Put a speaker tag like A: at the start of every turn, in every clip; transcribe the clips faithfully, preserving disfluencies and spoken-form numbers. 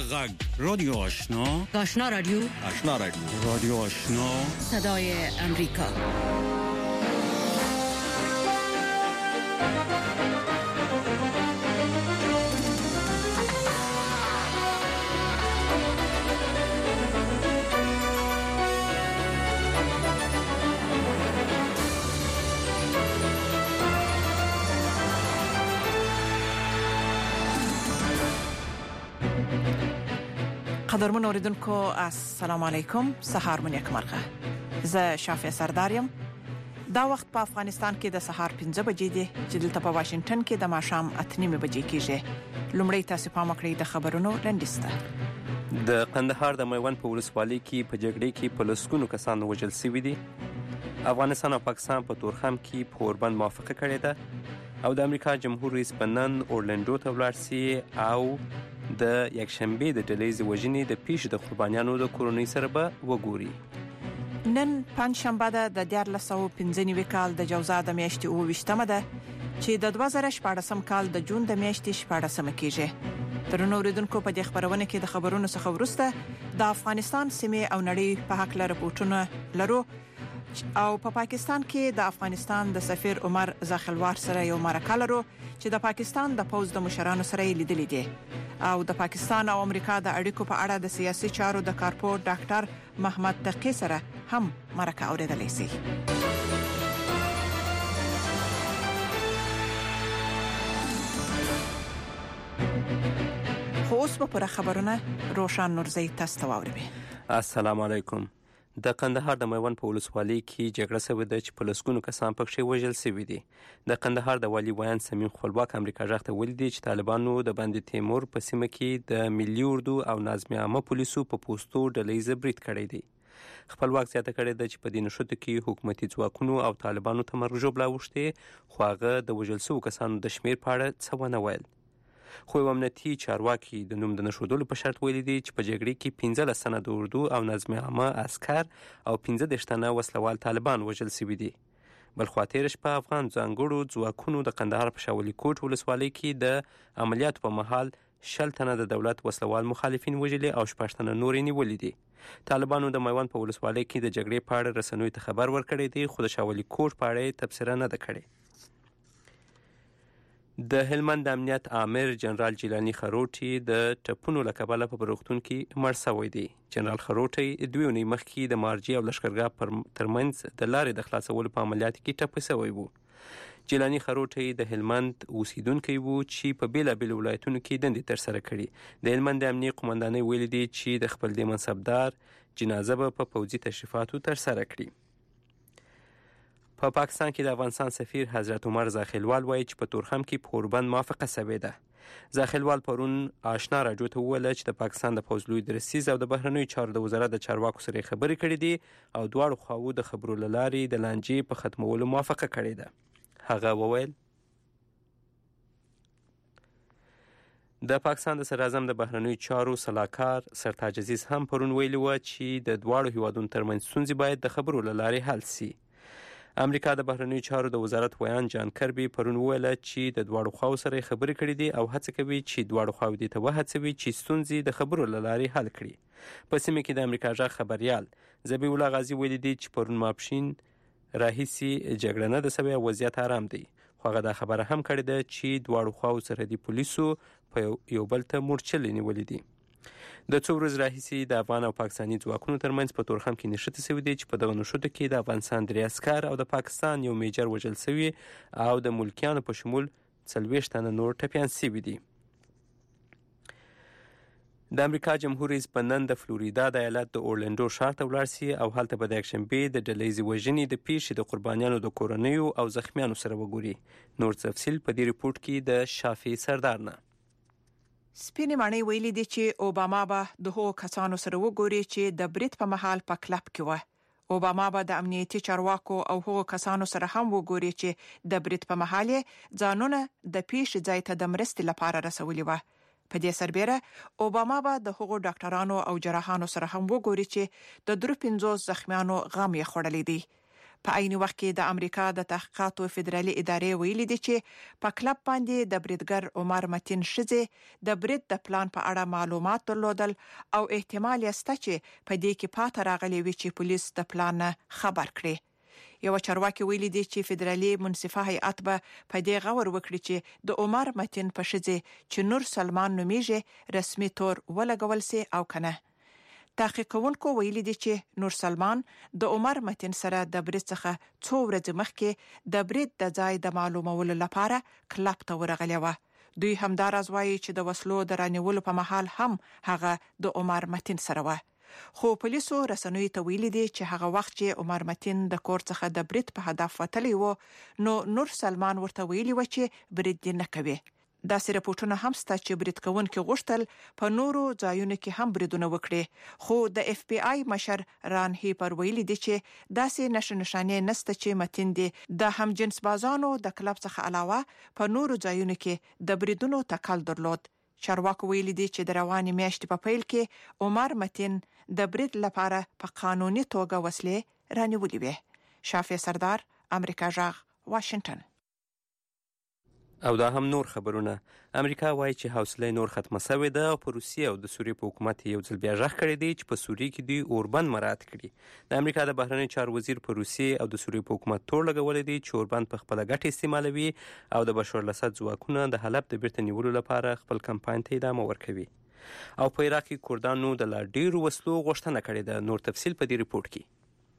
A: غږ رادیو آشنا
B: آشنا رادیو
A: آشنا رادیو رادیو آشنا
B: صدای امریکا.
C: قدرمن اوریدونکو السلام علیکم، سهار مو نیک مرغه. زه شافعه سردارم. دا وخت په افغانستان کې د سهار پنځه بجې دي چې دلته په واشنگټن کې د ماښام اته نیمه بجې کېږي. لومړی تاسو پام وکړئ د خبرونو لنډیسته.
D: د قندهار د میوند په ولسوالۍ کې په جګړې کې په لسګونو کسان وژل شوي دي. افغانستان او پاکستان په تورخم کې په اوربند موافقه کړې ده او د امریکا جمهور رئیس بنن اورلنډو ته ولاړ سي او د یکشنبه د ډلېز وژنې د پیښې د قربانیانو د کورنۍ سره به وګوري.
C: نن پنځ شنبه ده د دیارلس سوه پنځه نوي کال د جوزا د میاشتې اووه ویشتمه ده چې د دوه زره شپاړسم کال د جون د میاشتې شپاړسمه کېږي. درنو اوریدونکو، په دې خبرونه کې د خبرونو څخه وروسته د افغانستان سیمې او نړۍ په حق لپاره رپورټونه لرو او په پا پاکستان کې د افغانستان د سفیر عمر زاخلوار سره یو مرکه لرو چې د پاکستان د پوز د مشرانو سره لیدلې دي او د پاکستان او امریکا د اړیکو په اړه د سیاسي چارو د کارپور ډاکټر محمد تقی سره هم مرکه اوریدلې سي. خو اوس به پر خبرونه روشن نورزی تاسو ته واوري.
D: السلام علیکم. د قندهار د میوند په ولسوالۍ کې جګړه شوې ده چې په لسګونو کسان پکې وژل شوي دي. د قندهار د والي ویان سمیم خپلواک امریکا غږ ته ویلي دي چې طالبانو د بند تیمور په سیمه کې د ملي اردو او نظم عامه پولیسو په پوسټو ډلې برید کړی دی. خپلواک زیاته کړی ده چې په دې نښتو کې حکومتي ځواکونو او طالبانو تمرکز ژوبلا وشته، خو هغه د وژل شوو کسانو د شمیر په اړه څه ونه ویل. خو یو امنیتي چارواکي د نوم د نښودلو په شرط ویلي دي چې په جګړې کې پنځلس تنه د اردو او نظم عامه عسکر او پنځه دېرش تنه وسلوال طالبان وژل شوي دي. بل خوا تېره شپه افغان ځانګړو ځواکونو د قندهار په شاولي کوټ ولسوالۍ کې د عملیاتو په مهال شل تنه د دولت وسلوال مخالفین وژلي او شپږ تنه نور یې نیولي دي. طالبانو د میوند په ولسوالۍ کې د جګړې په اړه رسنیو ته خبر ورکړی دی، خو د شاولي کوټ په اړه یې تبصره نه ده کړې. د هلمند امنیت آمر جنرال جیلانی خروټي د ټپونو له کبله په روغتون کې مړ شوی دی. جنرال خروټي دوه اونۍ مخکې د مارجې او لښکرګاه پر ترمنځ د لارې د خلاصولو په عملیاتو کې ټپي شوی و. جیلانی خروټي د هلمند اوسیدونکی و چې په بیلابیلو ولایتونو کې دندې ترسره کړي. د هلمند امنیه قومندانۍ ویلي دي چې د خپل دې منصبدار جنازه به په پوځي تشریفاتو ترسره کړي. په پا پاکستان کې د افغانستان سفیر حضرت عمر زاخلوال وایي چې په تورخم کې په اوربند موافقه شوې ده. زاخلوال پرون آشنا راډیو ته وویل چې د پاکستان د پوځ لوی درسیز او د بهرنیو چارو د وزارت د چارواکو سره خبرې کړې دي او دواړو خواوو د خبرو له لارې د لانجې په ختمولو موافقه کړې ده. هغه وویل د پاکستان د صدراعظم د بهرنیو چارو سلاکار سرتاج عزیز هم پرون ویلي و چې د دواړو هیوادونو ترمنځ ستونزې باید د خبرو له لارې حل شي. امریکا د بهرنیو چارو د وزارت ویان جان کربي پرون ویل چې د دواړو خواو سره خبرې کړې دي او هڅه کوي چې دواړو خواو دې ته وهڅوي چې ستونزې د خبرو له لارې حل کړي. په سیمه کې د امریکا غږ خبريال ذبیح الله غازي ویلي دي چې پرون ماپښین راهیسي جګړه نه ده شوې، وضعیت آرام دی. خو هغه دا خبره هم کړې ده چې دواړو خواو سره د پولیسو په یو بل ته مورچلې نیولې دي. د څو ورځې راهیسې د افغان او پاکستاني ځواکونو ترمنځ په تورخم کې نښتې شوي دي چې په دغه نښتو کې د افغانستان درې عسکر او د پاکستان یو میجر وژل شوي او د ملکیانو په شمول څلوېښت تنه نور ټپیان شوي دي. د امریکا جمهور رئیس بنن د فلوریدا د ایالت د اورلنډو ښار ته ولاړ سي او هلته به د یکشنبې د ډلهیزې وژنې د پیښې د قربانیانو د کورنیو او زخمیانو سره وګوري. نور تفصیل په دې ریپورت کې د شافعي سردار نه.
C: سپینې ماڼۍ ویلي دي چې اوباما به د هغو کسانو سره وګوري چې د برید په مهال په کلب کې وه. اوباما به د امنیتي چارواکو او هغو کسانو سره هم وګوري چې د برید په مهال یې ځانونه د پیښې ځای ته د مرستې لپاره رسولي وه. په دې سربېره اوباما به د هغو ډاکټرانو او جراحانو سره هم وګوري چې د درو پنځوس زخمیانو غم یې خوړلی دی. په عین وخت کې د امریکا د تحقیقاتو فدرالي ادارې ویلي دي چې په کلب باندې د بریدګر عمر متین شزه د برید د پلان په اړه معلومات درلودل او احتمال یسته چې په دې کې پات راغلي وي چې پولیس د پلان خبر کړي. یو چارواکي ویلي دي چې فدرالي منصفه هیئت به په دې غور وکړي چې د عمر متین په شزه چې نور سلمان نومیږي رسمي تور ولګول سي او کنه. تحقیق کوونکو ویلي دي چې نور سلمان د عمر متین سره د برید څخه څو ورځې مخکې د برید د ځای د معلومولو لپاره کلب ته ورغلی و. دوی همداراز وایي چې د وسلو د رانیولو په محل هم هغه د عمر متین سره و. خو پولیسو رسنوي ته ویلي دي چې هغه وخت چې عمر متین د کور څخه د برید په هدف وتلی و نو نور سلمان ورته ویلي و چې برید نه کوي. دا سره راپورټونه هم ستا چې برید کوونکي غوښتل په نورو ځایونو کې هم بریدونه وکړي خو د اف بی آی مشر ران هیپر ویلي دی چې داسې نشه نشانې نسته چې متین دی د هم جنس بازانو د کلب څخه علاوه په نورو ځایونو کې د بریدونو تکل درلود. چارواکو ویلي دی چې د رواني میاشتې په پیل کې عمر متین د برید لپاره په قانوني توګه وسلې رانیولې وې. شافع سردار، امریکا جغ، واشنگټن.
D: او دا هم نور خبرونه. امریکا وایي چې حوصله نور ختمه شوې ده او په روسیې او د سوریې په حکومت یو ځل بیا غږ کړی دی چې په سوریې کې دوی اوربند مراعات کړي. د امریکا د بهرنی چارو وزیر په روسیې او د سوریې په حکومت تور لګولی دی چې اوربند په خپله ګټه استعمالوي او د بشار الاسد ځواکونه د حلب د بیرته نیولو لپاره خپل کمپاین ته ادامه ورکوي. او په عراق کې کردانو د لا ډیرو وسلو غوښتنه کړې ده. نور تفصیل په دې ریپورت کې.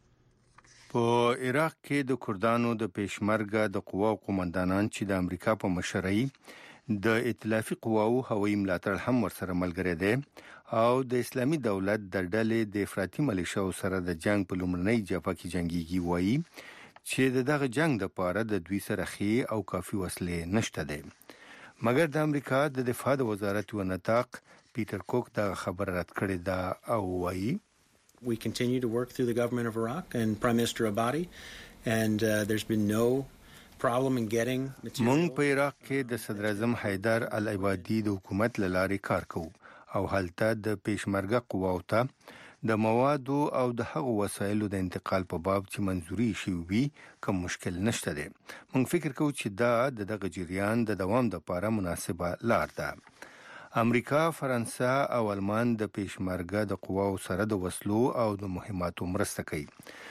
E: په عراق کې د کردانو د پېشمرګه د قواو قومندانان چې د امریکا په مشرۍ د ائتلافي قواو هوایي ملاتړ هم ورسره ملګری دی او د اسلامي دولت د ډلې د افراطي ملیشاو سره د جنگ په لومړنۍ جبهه کې جنگيږي وایي چې دغه جنگ د پاره د دوی سره خې او کافي وسلې نشته دي. مګر د امریکا د دفاع د وزارت و نطاق پیټر کوک دا خبر رد کړی دا او وایي
F: We continue to work through the government of Iraq and Prime Minister Abadi, and uh, there's been no problem in getting material.
E: مونږ په عراق کې د صدر اعظم حیدر العبادي د حکومت لارې کار کوو او هلته د پېشمرګه قواو ته د موادو او د هغو وسایلو د انتقال په باب چې منځوري شوی وي کوم مشکل نشته دی. مونږ فکر کوو چې دا د دغه جریان د دوام لپاره مناسبه لار ده. امریکا، فرانسه او آلمان د پېشمرګه د قواو سره د وسلو او د مهماتو مرسته کوي.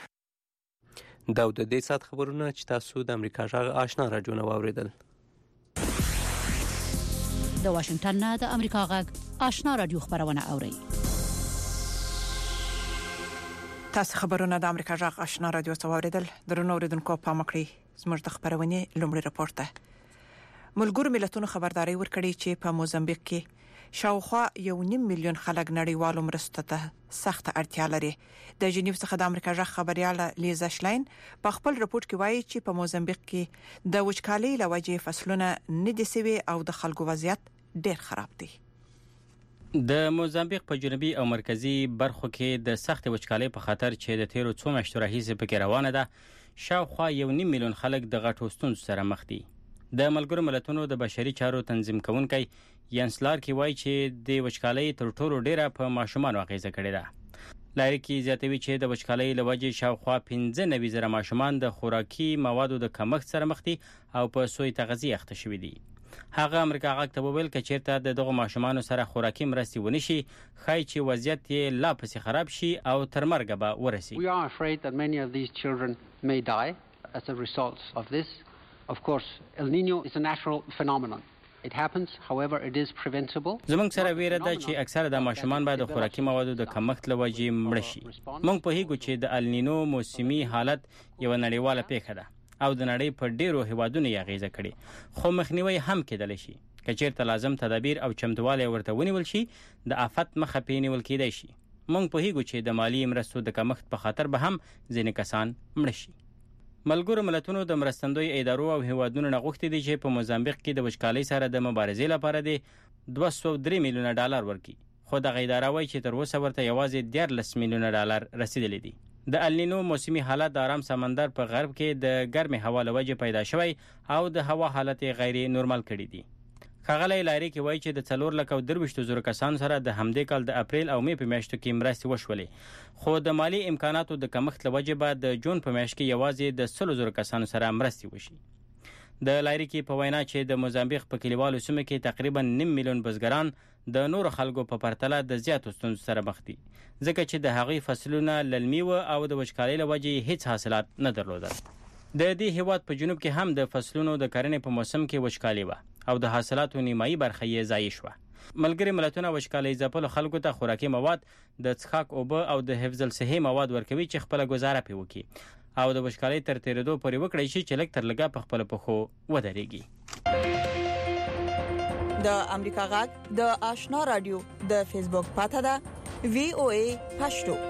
D: دا د دې سات خبرونه چې تاسو د امریکا جغ آشنا راډیو نه واوریدل.
B: د واشنگټن نه د امریکا غږ آشنا راډیو خبرونه اوري.
C: تاسو خبرونه د امریکا جغ آشنا راډیو څخه واوریدل. درنو اوریدونکو په مکړی زموږ د خبرونه لومړی راپور ده. ملګرو ملتونو خبرداري ورکړي چې په موزمبیق کې شاوخوا یو نیم میلیون خلک نړیوالو مرستو ته سخت اړتیا لري. د جنیو څخه د امریکا جغ خبرياله لیزا شلاین په خپل رپورت کې وایي چې په موزمبیق کې د وچکالۍ لوجې فصلونه نه دي سوي او د خلکو وضعیت ډېر خراب دی.
G: د موزمبیق په جنوبي او مرکزی برخو کې د سخت وچکالۍ په خاطر چې د تیرو څو میاشتو راهیسې پکې روانه ده شاوخوا یو نیم میلیون خلک د غټو ستونزو سره مخ دي. د ملګرو ملتونو د بشري چارو تنظیم کوونکی ینس لارکی وایي چې د وچکالۍ تر ټولو ډیره په ماشومانو اغیزه کړې ده. لارکی زیاتوي چې د وچکالۍ لوجې شاوخوا پنځه نوي زره ماشومان د خوراکي موادو د کمښت سره مخ دي او په سوی تغذیه اخته شوي دي. هغه امریکا غږ ته وویل چې چیرته د دغه ماشومانو سره خوراکي مرستې ونشي خای چې وضعیت یې لا پسې خراب شي او تر مرګه به ورسي.
H: We are afraid that many of these children may die as a result of this. Of course, El Niño is a natural phenomenon. It happens, however, it is preventable.
G: زمونږ سره ویره ده چې اکثره د ماشومان باید د خوراکي موادو د کمښت له وجې مړه شي. موږ پوهیږو چې د ال نینو موسمي حالت یو نړیواله پیښه ده او د نړۍ په ډیرو هیوادونو یې اغیزه کړې خو مخنیوي هم کېدلی شي. که چیرته لازم تدابیر او چمتووالی ورته ونیول شي د آفت مخه پرې نیول کېدای شي. موږ پوهیږو چې د مالی مرستو د کمښت په خاطر به هم ځینې کسان مړه شي. ملګرو ملتونو د مرستندوی ادارو او هیوادونو نه غوښتي دي چې په موزمبیق کې د وچکالۍ سره د مبارزې لپاره د دوه سوه درې میلیونه ډالر ورکړي خو دغه اداره وایي چې تر اوسه ورته یوازې دیارلس میلیونه ډالر رسیدلی دي. د ال نینو موسمي حالت د آرام سمندر په غرب کې د ګرمې هوا له وجې پیدا شوی او د هوا حالت غیر نورمال کړی دی. ښاغلی لایریک وایي چې د څلور لک او درویشت زره کسانو سره د همدې کال د اپریل او مې په میاشتو کې مرستې وشولې، خو د مالی امکاناتو د کمښت له وجې به د جون په میاشت کې یوازې د سلو زره کسانو سره مرستې وشي. د لایریکی په وینا چې د موزامبیق په کلیوالو سیمو کې تقریبا نیم میلیون بزګران د نورو خلکو په پرتله د زیاتو ستونزو سره مخ دي، ځکه چې د هغوی فصلونه للمي و او د وچکالۍ له وجې هیڅ حاصلات نه درلودل. د دې هیواد په جنوب کې هم د فصلونو د کرنې په موسم کې وچکالي وه او د حاصلاتو نیمایي برخه یې ضایع شوه. ملګري ملتونه وچکالۍ ځپلو خلکو ته خوراکي مواد، د څښاک اوبه او د حفظ الصحې مواد ورکوي چې خپله ګزاره پرې وکړي او د وچکالۍ تر تېرېدو پورې وکړی شي چې لږ تر لږه په خپلو پښو ودرېږي.
I: د امریکا غږ د آشنا رادیو د فیسبوک پاته ده وی او ای پښتو.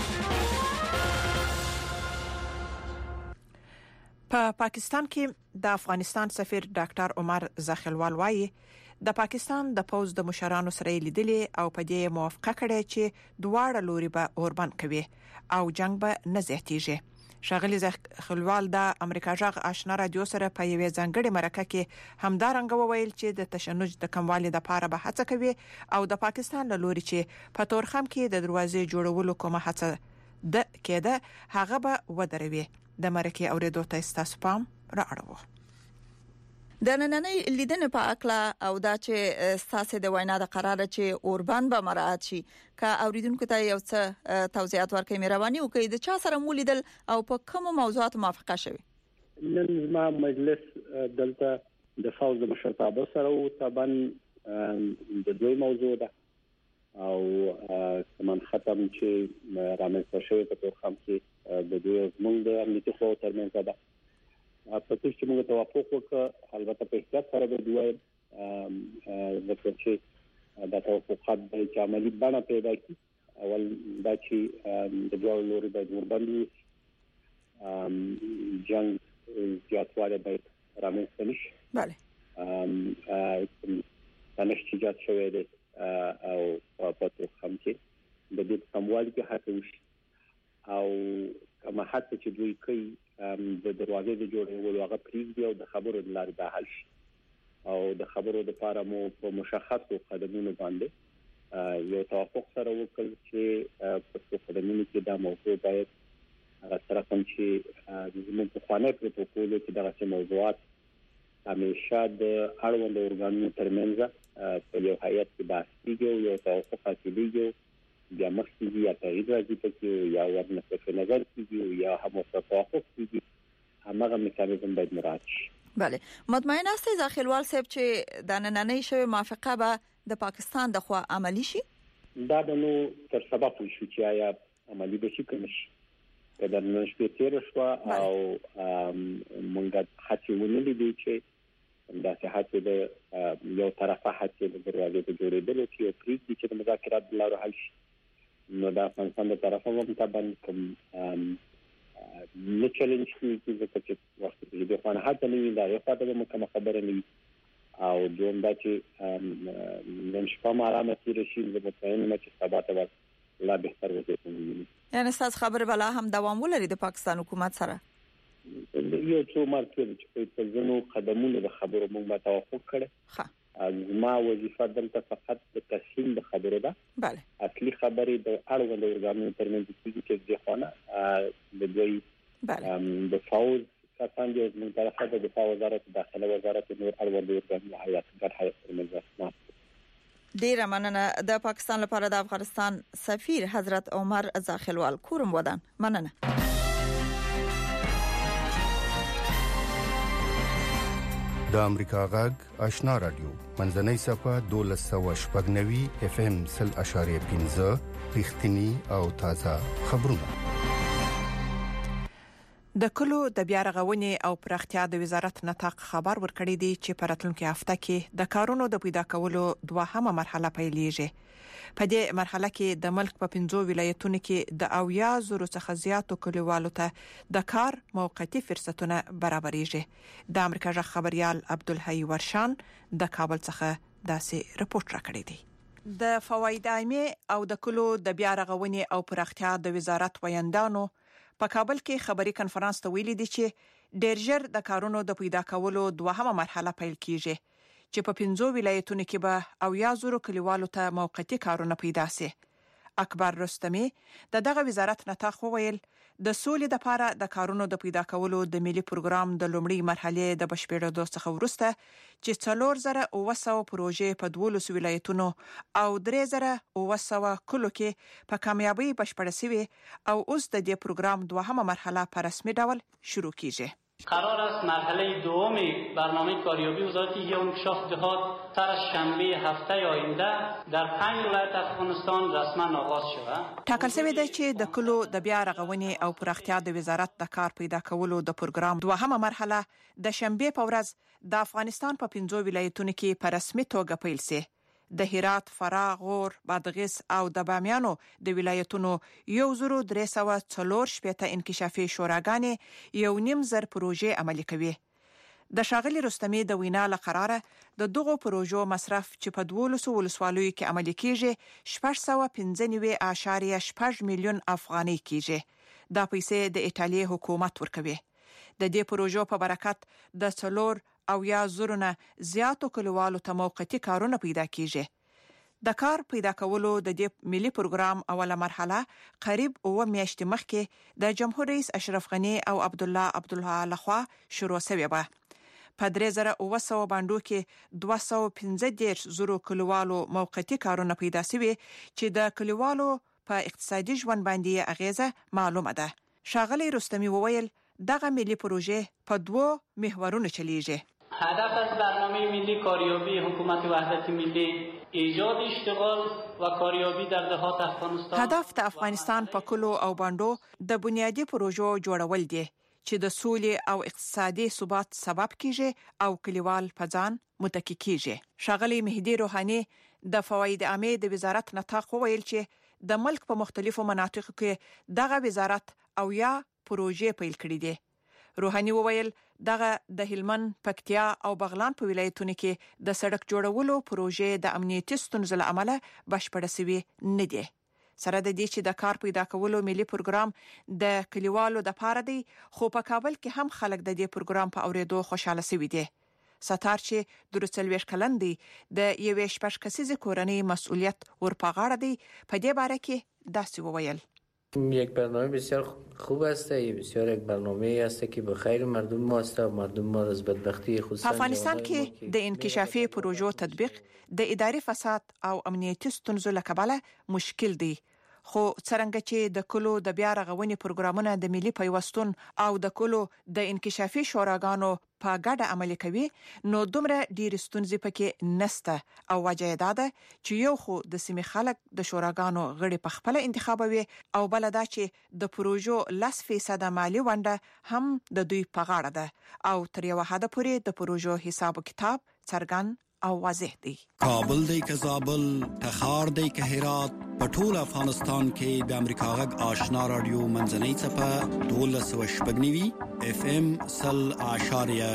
C: په پاکستان کې د افغانستان سفیر ډاکټر عمر زاخیلوال وایي د پاکستان د پوز د مشرانو سره لیدلې او په دې موافقه کړې چې دواړه لوري به اوربند کوي او جنگ به نه زیاتیږي. ښاغلي زاخیلوال د امریکا غږ آشنا رادیو سره په یوې ځانګړې مرکه کې همدارنګه وویل چې د تشنج د کموالي لپاره به هڅه کوي او د پاکستان له لوري چې په تورخم کې د دروازې جوړولو کومه هڅه د کېده هغه به ودروي. د مرکه اوریدو ته تاسو پام راړو.
I: د نننۍ لیدنې په اکلا او دا چې ستاسو د وینا د قرار چې اوربند به مراعات شي کا اوریدونکو ته یو څه توضیحات ورکړي مهرباني وکړئ د چا سره مو لیدل او په کوم موضوعات موافقه شوه؟
J: نن ما مجلس دلته د فوز د مشرتابه سره او طبعا د دوی موضوع ده او سمن ختم چې رامنځته شوی په توخم کې د دوی زموږ د امنیتي خو ترمنځ ده په تاسو چې موږ توافق وکړ البته په احتیاط سره به دوی د چې دا توافقات د عملی بڼه پیدا کړي اول دا چې د دوه لوري د وربندي جنگ زیاتواله باید رامنځته نشي.
I: بله
J: ام تنشجات شوی دی او په توخم کې د دې کموالي کې هڅه وشي او کما حتی چې دوی کوي د دروازې د جوړولو هغه پریږدي او د خبرو د لارې د حل شي او د خبرو د لپاره مو په مشخصو قدمونو باندې یو توافق سره وکړ چې په قدمونو کې دا موضوع باید هغه سره کوم چې زموږ په خوانه پروتوکول کې دغه موضوعات همیشه د اړوند اورګانونو ترمنځ په یو هیئت کې بحث کیږي یو توافق حاصلېږي بیا مخکې یا تغییر راځي پکې یا ورنه په نظر کېږي یا هم توافق کېږي همغه میکانیزم باید مراعات شي.
I: بله مطمئن استئ زاخیلوال صاحب چې د نننۍ شوی موافقه به د پاکستان د خوا عملی شي؟
J: دا به نو تر سبا پوه شو چې آیا عملی به شي کنه شي. دا د نن شپې تیر شو او مونږه هڅه ونلې دي چې دا صحت د یو طرفه هڅه د دروازې په جوړېدل کې یو پریږدي چې د مذاکرات د لارو حل شي. نو دا افغانستان د طرفه هم طبعا کوم نه چیلنج کیږي چې وخت دې د خوانه حتی نه دا یو خاطر مو کوم خبره نه او دوم دا چې نن شپه ما آرامه تیر شي د مطمئن نه چې سبا ته لا بهتر وځي.
I: یعنی تاسو خبر بلا هم دوام ولري د پاکستان حکومت سره؟
J: یو څو مرکز چې په ځینو قدمونو د خبرو موږ توافق کړي.
I: ها
J: ما وظیفه دلته فقط د تسهیل د خبرو ده.
I: بله
J: اصلي خبرې د اړوند اورګانونو ترمنځ کېږي چې د خوانه د دوی
I: بله
J: د فوز کسان دي من طرفه د دفاع وزارت داخله وزارت نور اړوند اورګانونو هیئت ګډ هیئت ترمنځ.
I: ډیره مننه. د پاکستان لپاره د افغانستان سفیر حضرت عمر زاخیلوال کورم ودان. مننه.
E: د امریکا غږ آشنا رادیو منځنۍ صفه دولس سوه شپږ نوي اف ام سل اشاریه پنځه رښتینی او تازه خبرونه.
C: د کلو د بیا رغونې او پراختیا د وزارت نطاق خبر ورکړی دی چې په راتلونکي هفته کې د کارونو د پیدا کولو دوهمه مرحله پیلېږي. په دې مرحله کې د ملک په پنځو ولایتونو کې د اویا زرو څخه زیاتو کلیوالو ته د کار موقتی فرصتونه برابرېږي. د امریکا غږ خبريال عبدالحی ورشان د کابل څخه داسې رپورټ راکړی دی. د فواید عامه او د کلو د بیا رغونې او پراختیا د وزارت ویاندانو په کابل کې خبري کنفرانس ته ویلي دي چې ډېر ژر د کارونو د پیدا کولو دوهمه مرحله پیل کیږي چې په پنځو ولایتونو کې به او یا زورو کلیوالو ته موقتی کارونه پیدا سي. اکبر رستمی د دغه وزارت نتاخ وویل د سولې د لپاره د کارونو د پیدا کولو د ملي پروګرام د لومړي مرحله د بشپړېدو څخه وروسته چې څلور زره اوه سوه پروژې په دولس ولایتونو او درې زره اوه سوه کلو کې په کامیابی بشپړه شوې او اوس د دې پروګرام دوهمه مرحله په رسمي ډول شروع کیږي.
K: قرار است مرحله دوم برنامه کاریابی وزارت ایجاد و انکشاف دهات سر از شنبه هفته آینده در پنج ولایت افغانستان رسما آغاز شود.
C: ټاکل شوی دی چې د کلو د بیا رغونې او پراختیا د وزارت د کار پیدا کولو د پروګرام دوهمه مرحله د شنبه په ورځ د افغانستان په پنځو ولایتونو کې په رسمي توګه پیل شي. د هرات، فراه، غور، بادغیس او د بامیانو د ولایتونو یو زرو درې سوه څلور شپېته انکشافي شوراګانې یو نیم زر پروژې عملي کوي. د ښاغلي رستمی د وینا له قراره د دغو پروژو مصرف چې په دولسو ولسوالیو کې عملي کیږي شپږ سوه پنځه نوي اعشاریه شپږ میلیون افغانۍ کیږي. دا پیسې د ایټالیا حکومت ورکوي. د دې پروژو په برکت د څلور او یا زرونه زیاتو کلیوالو ته موقتی کارونه پیدا کیږي. د کار پیدا کولو د دې ملي پروګرام اوله مرحله قریب اوه میاشتې مخکې د جمهور رئیس اشرف غنی او عبد الله عبدالله لخوا شروع شوی و. په درې زره اوه سوه باندو کې دوه سوه پنځه دېرش زرو کلیوالو موقتی کارونه پیدا شوي چې د کلیوالو په اقتصادي ژوند باندې اغیزه معلومه ده. ښاغلي رستمی وویل دغه ملي پروژه په دوو محورونو چلیږي.
K: هدف از برنامه ملی کاریابی حکومت وحدت ملی ایجاد اشتغال و کاریابی در دهات افغانستان.
C: هدف د افغانستان په کلو او باندو د بنیادی پروژو جوړول دي چې د سولې او اقتصادي ثبات سبب کیږي او کلیوال په ځان متکی کیږي. ښاغلي مهدی روحانی د فواید عامه د وزارت نتاق وویل چې د ملک په مختلفو مناطقو کې دغه وزارت او یا پروژې پیل کړې دي. روحانی وویل دغه د هلمند، پکتیا او بغلان په ولایتونو کې د سړک جوړولو پروژې د امنیتي ستونزو له امله بشپړه شوې نه دي. سره د دې چې د کار پیدا کولو ملي پروګرام د کلیوالو د پاره دی، خو په کابل کې هم خلک د دې پروګرام په اوریدو خوشاله شوي دي. ستار چې د څلوېښت کلن دی د یوې شپږ کسیزې کورنۍ مسؤلیت ورپاغاړه دی، په دې باره کې داسې وویل.
L: یک برنامه بسیار خوب است، بسیار یک برنامه است که به خیر مردم ما است و مردم ما از بدبختی خصوصا
C: په افغانستان کې د انکشافي پروژو تطبیق د اداري فساد او امنیتي ستونزو له کبله مشکل دی. خو څرنګه چې د کلو د بیا رغونې پروګرامونه د ملي پیوستون او د کلو د انکشافي شوراګانو په ګډه عملي کوي، نو دومره ډیر ستونزې پکې نسته او وجه دا ده چې یو خو د سیمې خلک د شوراګانو غړي په خپل انتخابوي او بل دا چې د پروژو لس فیصد مالی ونده هم د دوی په غاړه ده او تر یو حد پورې د پروژو حساب و کتاب څرګند او واضح دی.
A: کابل دی که زابل، تخار دی که هرات، په ټول افغانستان کې د امریکا غږ آشنا رادیو منځنۍ څپه دولس سوه شپږ نوي اف ام سل اعشاریه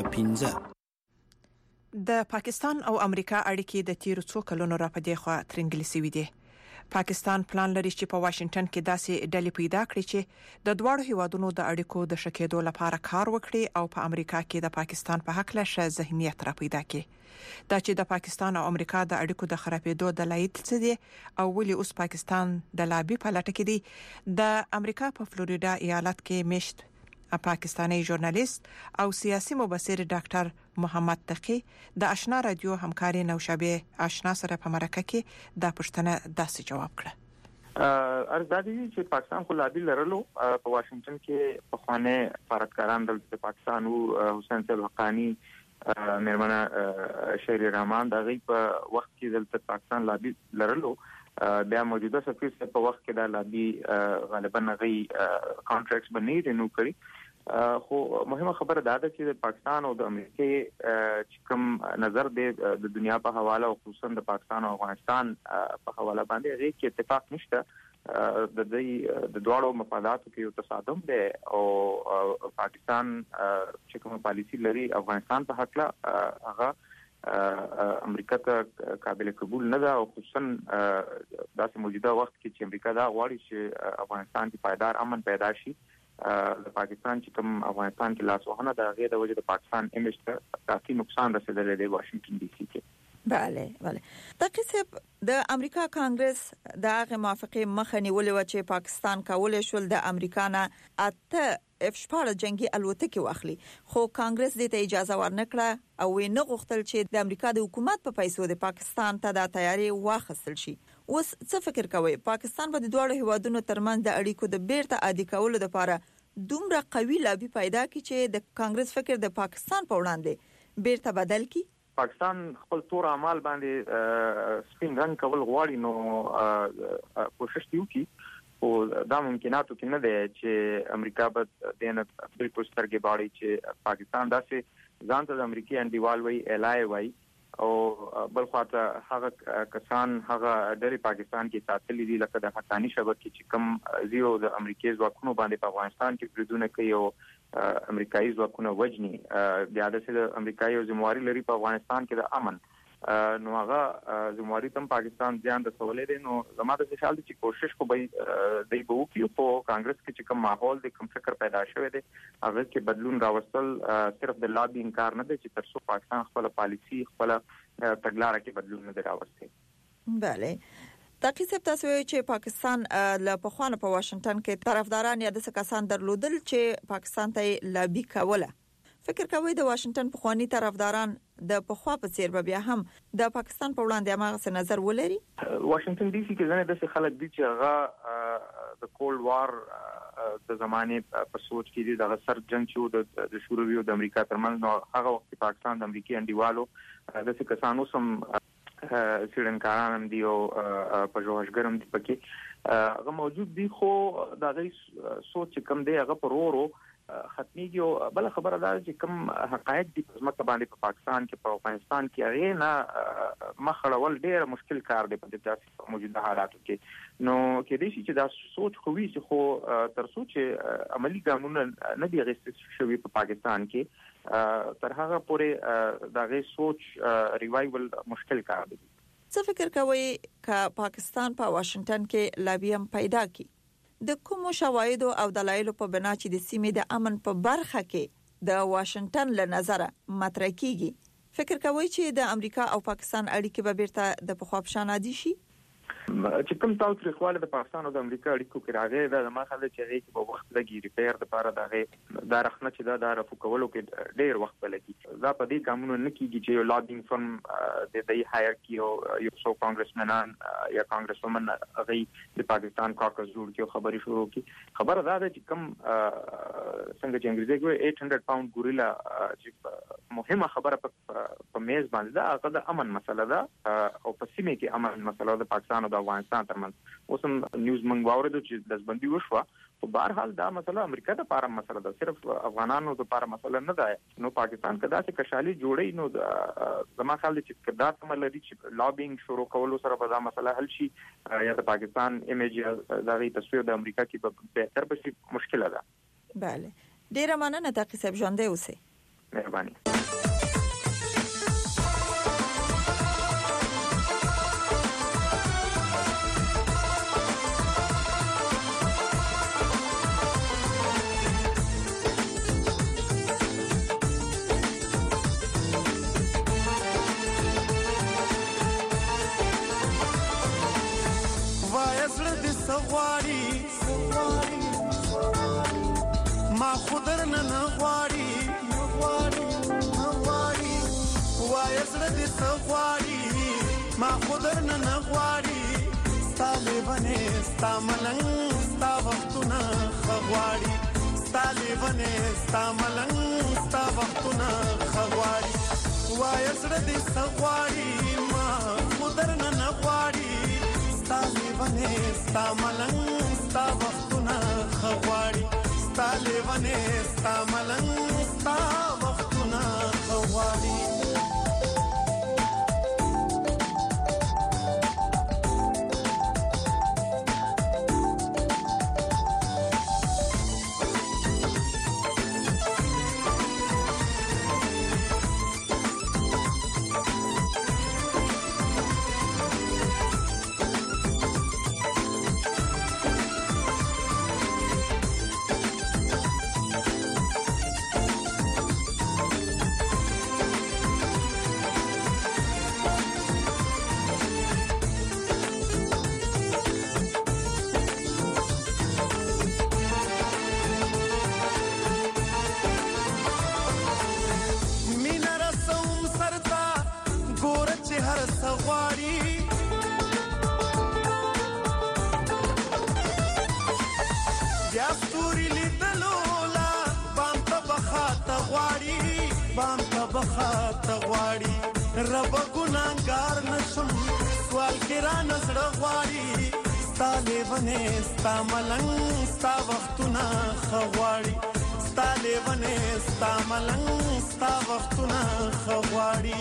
A: پنځه.
C: د پاکستان او امریکا اړیکې د تیرو څو کلونو را پدې خوا ترنګلې شوې دي. پاکستان پلان لري چې په واشنگټن کې داسې ډلې پیدا کړي چې د دواړو هیوادونو د اړیکو د شکېدو لپاره کار وکړي او په امریکا کې د پاکستان په حق له ش ذهنیت را پیدا کړي. دا چې د پاکستان او امریکا د اړیکو د خرابېدو د لایل څه دي او ولې اوس پاکستان د لابي په لټه کې دی. د امریکا په فلوریدا ایالت کې مشت پاکستانی ژورنالیست او سیاسي مبصر ډاکټر محمد تقی د آشنا رادیو همکاري نوشابه آشنا سره په مرکه کې دا پوښتنه داسې جواب کړه.
M: ارزادي چې پاکستان خو لابي لرلو په واشنگټن کې په خوانه فارتکاران د پاکستان او حسین صاحب حقانی مېرمنه شهري رحمان د غي په وخت کې د پاکستان لابي لرلو بیا موجوده سفیر په وخت کې د لابي غالبا غي کانټریکټس باندې رینیو کړی. خو مهمه خبره دا ده چې د پاکستان او د امریکا چې کوم نظر دی د دنیا په حواله او خصوصا د پاکستان او افغانستان په حواله باندې غي کې اتفاق نشته. د دې د دوړو مفاداتو کې یو تصادم دی او پاکستان چې کوم پالیسی لري افغانستان په حق لا هغه امریکا ته قابل قبول نه ده او خصوصا داسې موجوده وخت کې چې امریکا دا غواړي چې افغانستان کې پایدار امن پیدا شي. د پاکستان چې کوم افغانستان کې لاس وهنه د غیر د وجه د پاکستان ایمیج ته کافي نقصان رسیدلی دی واشنگټن ډي سي کې.
I: bale bale تقریبا د امریکا کانګرس د هغه موافقه مخه نیولې و چې پاکستان کولای شول د امریکا نه اته اف شپږ جنگي الوتکې واخلي خو کانګرس دې ته اجازه ورنکړه او نه غوښتل چې د امریکا د حکومت په پیسو د پاکستان ته د تیاری واخیستل شي. اوس څه فکر کوي پاکستان به د دوه هیوادونو ترمنځ د اړیکو د بیرته عادي کولو لپاره دومره قوي لابي پیدا کړي چې د کانګرس فکر د پاکستان په وړاندې بیرته بدل کړي؟
M: پاکستان خپل تور اعمال باندې سپین رنگ کول غواړي نو کوشش وکړي او دا ممکناتو کې نه دی چې امریکا به دینه بالکل سترګې باړي چې پاکستان داسې ځان ته د امریکای انډیوال وی الای وی او بل خاطر هغه کسان هغه ډېر پاکستان کې ساتلي دي لکه د حقانی شبکې چې کم زیرو د امریکای ځواکونو باندې په افغانستان کې بریدونه کوي او امریکایي ځواکونه وجني بیا د امریکایي ځمواري لري په افغانستان کې د امن نو هغه ځمواري تم پاکستان ځان د سوالې دي نو زموږ د خیال چې کوشش کوي د یو په کانګرس کې چې کوم ماحول د کوم فکر پیدا شوی دی هغه کې بدلون راوستل صرف د لابي انکار نه دی چې تر څو پاکستان خپل پالیسی خپل تګلارې کې بدلون نه راوستي.
I: bale تقریبا تاسو چې پاکستان له پخوانه په واشنگټن کې طرفداران یا د کسان درلودل چې پاکستان ته لابي کوله فکر کوي د واشنگټن پخوانی طرفداران د پخوا په څیر به بیا هم د پاکستان په وړاندې هغه نظر ولري؟
M: واشنگټن ډي سي کې ځنه د خلک دي چې هغه د کولډ وار د زمانه په سوچ کې دي د سر جنگ چې د شوروي او د امریکا ترمنځ نو هغه وخت پاکستان د امریکای انډیوالو د څه کسانو سم سیرنکاران هم دی او په جوهشګرم دی پکې هغه موجود دي خو دا غي سوچ کم دی هغه پرورو ختميږي او بل خبره ده چې کوم حقایق دي په ځمکه باندې په پاکستان کې په افغانستان کې هغه نه مخړول ډېر مشکل کار دی په داسې موجوده حالاتو کې نو کې دي چې دا سوچ خو وی چې خو تر څو چې عملی قانون نه دی غوښتل شوی په پاکستان کې تر هغه پورې دا غي سوچ ریوایول مشکل کار دی.
I: څه فکر کوي چې پاکستان په واشنگټن کې لابیم پیدا کی د کوم شواهد او دلایل په بنا چې د سیمې د امن په برخه کې د واشنگټن له نظره مطرح کیږي فکر کوي چې د امریکا او پاکستان اړیکې به بیرته د پخوا په شان عادي شي؟
M: چې کوم تاسو تر خواله د پاکستان او د امریکا اړیکو کې راغی دا ما خلک چې هغه په وخت لګي ریپیر د لپاره دا دا رخنه چې دا د رفو کولو کې ډېر وخت لګي دا په دې قانون نه کیږي چې یو لابینګ فرم د دې هایر کیو یو څو کانګرسمنان یا کانګرسومن هغه د پاکستان کاکس جوړ کیو خبري شروع کی خبر دا ده چې کوم څنګه چې انګریزي کوي آठ सौ پاوند ګوریلا چې مهمه خبره په میز باندې دا هغه د امن مسله ده او په سیمه کې امن مسله ده پاکستان افغانستان ترمنځ اوس هم نیوز منګ واوریدو چې دزبندي وشوه په بهر حال دا مسله امریکا ته لپاره مسله ده صرف افغانانو ته لپاره مسله نه ده نو پاکستان کدا چې کشالي جوړي نو زما خیال چې کدا کوم لري چې لابینګ شروع کولو سره به دا مسله حل شي یا د پاکستان ایمیج دا غي تصویر د امریکا کې به بهتر بشي مشکله ده.
I: bale ډیره مننه تاکي صاحب ژوندې اوسه.
M: مهرباني.
N: ما خودر نه نغواړي نغواړي نغواړي وای زړه دې سغواړي ما خودر نه نغواړي ستاله ونه ستا ملنګ ستا وختونه خغواړي ستاله ونه ستا ملنګ ستا وختونه خغواړي وای زړه دې سغواړي ما خودر نه نغواړي ستاله ونه ستا ملنګ ستا وختونه خغواړي طالبانه ستا ملنګ ستا وختونه خواړي بام تبخا تغواړي رب ګناګار نشم سوال کرا نظر غواړي ستا لیونه ستا ملنګ ستا وختونه خغواړي ستا لیونه ستا ملنګ ستا وختونه خغواړي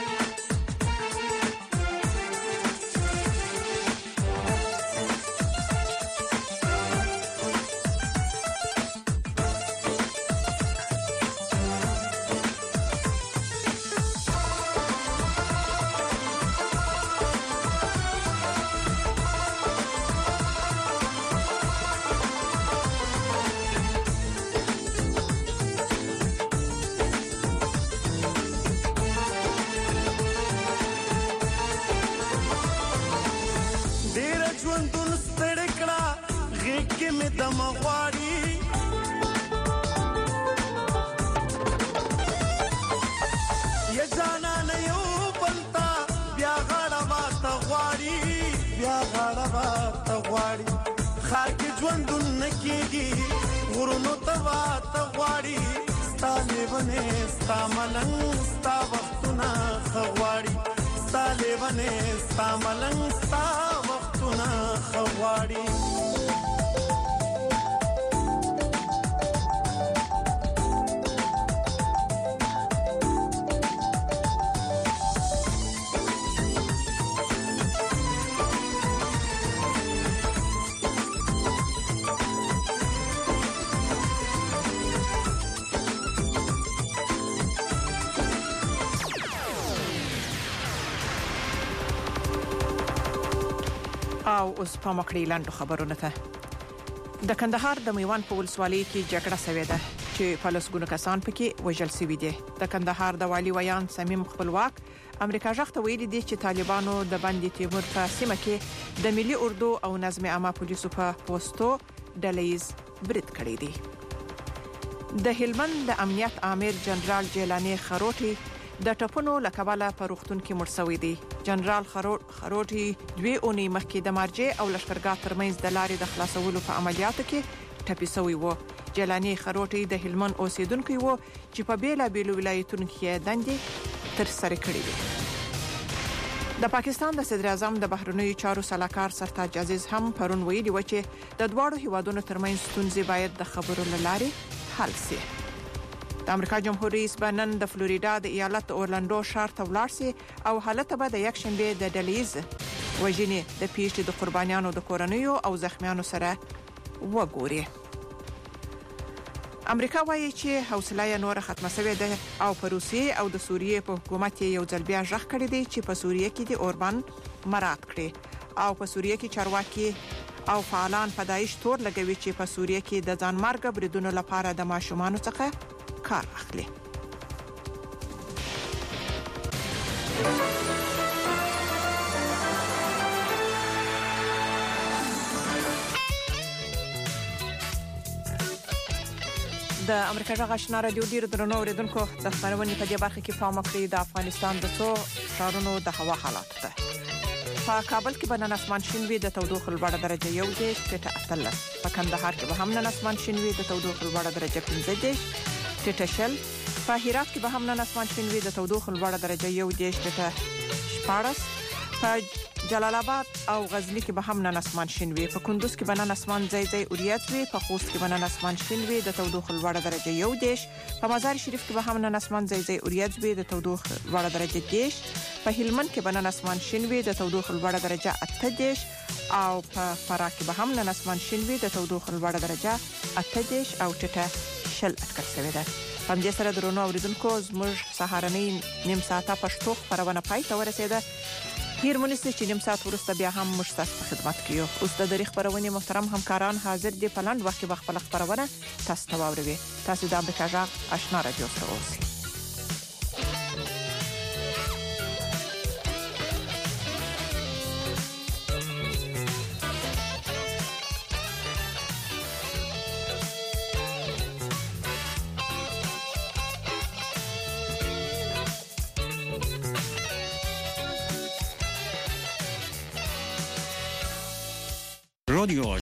N: غرونو توا تغواړي ستا لیونه ستا ملنګ ستا وختونه خغواړي ستا لیونه ستا ملنګ ستا وختونه خغواړي
C: او اوس په مکړی لاندو خبرونه ته د کندهار د میوان په ولسوالۍ کې جګړه شوې ده چې فلسطینو کسان پکې وژل شوي دي د کندهار د والی ویان سمیم خپلواک امریکا ځخته ویلي دي چې طالبانو د باندې تیمور په سیمه کې د ملي اردو او نظم عامه پولیسو په پوسټو ډلېز برید کړی دی د هلمند د امنیت امیر جنرال جیلانی خروټي د ټپونو لکباله په روختون کې مړ شوی دی جنرال خروټي دوی اونۍ مخکې د مارجې او لشکرګاه ترمنځ د لارې د خلاصولو په عملیاتو کې ټپي شوی و جیلانی خروټي د هلمند اوسیدونکو و چې په بیلا بیلو ولایتونو کې دندې تر سره کړې دي د پاکستان د صدر اعظم د بهرنیو چارو سلاکار سرتاج عزیز هم پرون ویلي و چې د دواړو هیوادونو ترمنځ ستونزې باید د خبرو لارې حل شي د امریکا جمهور رئیس بنن د فلوریدا د ایالت اورلاندو ښار ته ولاړ سي او حالت به د یک شنبه د ډلیز وژنې د پیښې د قربانیانو د کورنیو او زخمیانو سره وګوري امریکا وايي چې حوصله نور ختمه شوې ده او په روسیې او د سوریې په حکومت یو ځل بیا ژغ کړی دی چې په سوریې کې د اوربان مراد کړي او په سوریې کې چارواکي او فعالان په داعش تور لګوي چې په سوریې کې د ځان مرګ بریدونو لپاره د ماشومان څخه کار اخلي د امریکا جغ آشنا رادیو ډیر درنو اوریدونکو د خبرونې په دې برخه کې پام وکړئ د افغانستان د څو ښارونو د هوا حالات ته په کابل کې به نن اسمان شین وي د تودوخې لوړه درجه یو دېرش ټیټه اتلس په کندهار کې به هم نن اسمان شین وي د تودوخې لوړه درجه پنځه دېرش ټیټه شل په هرات کې به هم نن اسمان شین وي د تودوخې لوړه درجه یو دېرش ټیټه شپاړس په جلال آباد او غزنی کې به هم نن اسمان شین وي په کندوز کې به نن اسمان ځای ځای اوریات وي په خوست کې به نن اسمان شین وي د تودوخې لوړه درجه یو دېرش په مزار شریف کې به هم نن اسمان ځای ځای اوریات وي د تودوخې لوړه درجه دېرش په هلمند کې به نن اسمان شین وي د تودوخې لوړه درجه اته دېرش او په فراه کې به هم نن اسمان شین وي د تودوخې لوړه درجه اته دېرش او ټیټه شل اټکل شوې ده په دې سره درنو اوریدونکو زموږ سهارنۍ نیم ساعته پښتو خبرونه پای ته ورسېده هیر مونږ چې نیم ساعت وروسته بیا هم موږ تاسو په خدمت کې یو اوس د دری خبرونه محترم همکاران حاضر دي په لاند وخت کې خپل خبرونه تاسو ته واوروي تاسو د امریکا جغ آشنا رادیو سره اوسئ
A: رادیو